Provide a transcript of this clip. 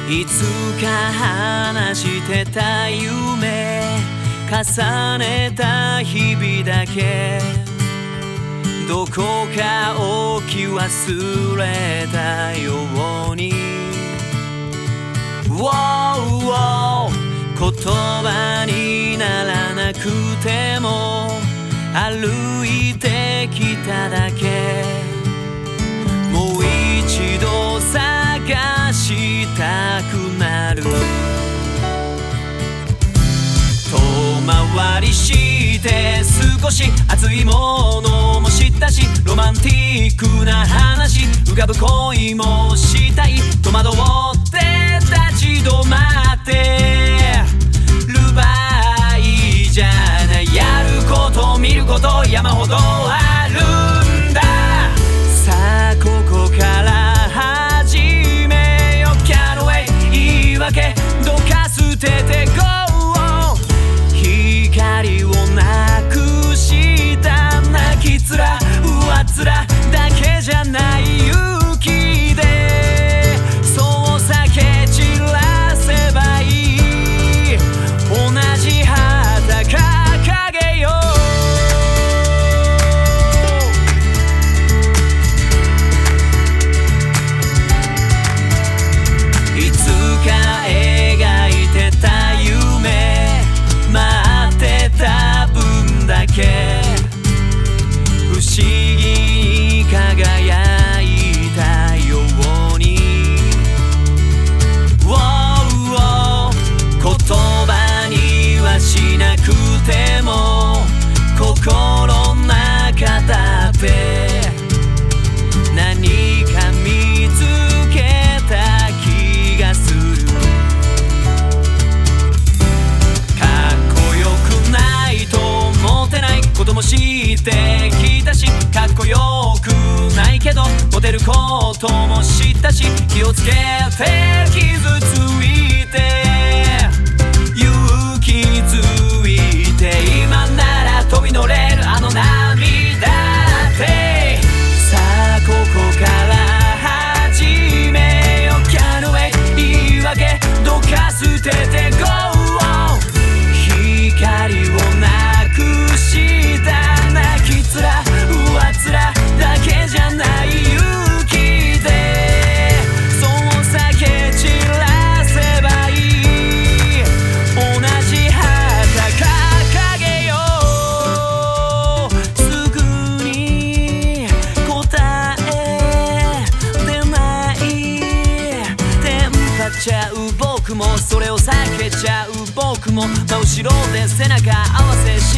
いつか話してた夢重ねた日々だけどこか置き忘れたように言葉にならなくても歩いてきただけもう一度探したくなる遠回りして少し熱いものも知ったしロマンティックな話浮かぶ恋もしたい戸惑って立ち止まってる場合じゃないやること見ること山ほどあるんださあここから始めよ Can't wait 言い訳どっか捨てて Go光をなくした泣き面上面だけじゃない勇気でそう避け散らせばいい同じ旗掲げよういつか描いてた夢待ってた分だけ不思議に輝いたように言葉にはしなくても心の中だって何か見つけた気がすることも知ってきたしかっこよくないけどモテることも知ったし気をつけて傷ついて勇気づいて今なら飛び乗れるあの涙ってさあここから始めよ Can't wait 言い訳どっか捨てて Go 光をなくした泣き面上面だけじゃない勇気でそう避け散らせばいい同じ旗掲げようすぐに答え出ないテンパっちゃう僕もそれを避けちゃう僕も真後ろで背中合わせ